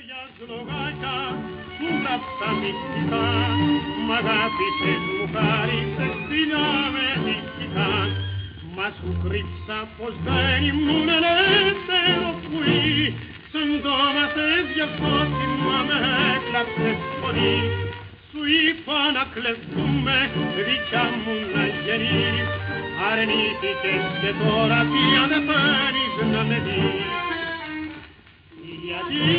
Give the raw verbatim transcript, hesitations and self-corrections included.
Λογάκια σου γράψα μυστικά, μ' αγάπησες μου χάρισες φιλιά με δυστικά. Μα σου κρύψα πως δεν ήμουν ελεύθερο πουί, σαν ντόμασες γι' αυτό θυμά με έκλαψες πολύ. Σου είπα να κλεφτούμε, δικιά μου να γεννείς, αρνήθηκες και τώρα πια δεν θέλεις να με δεις. Γιατί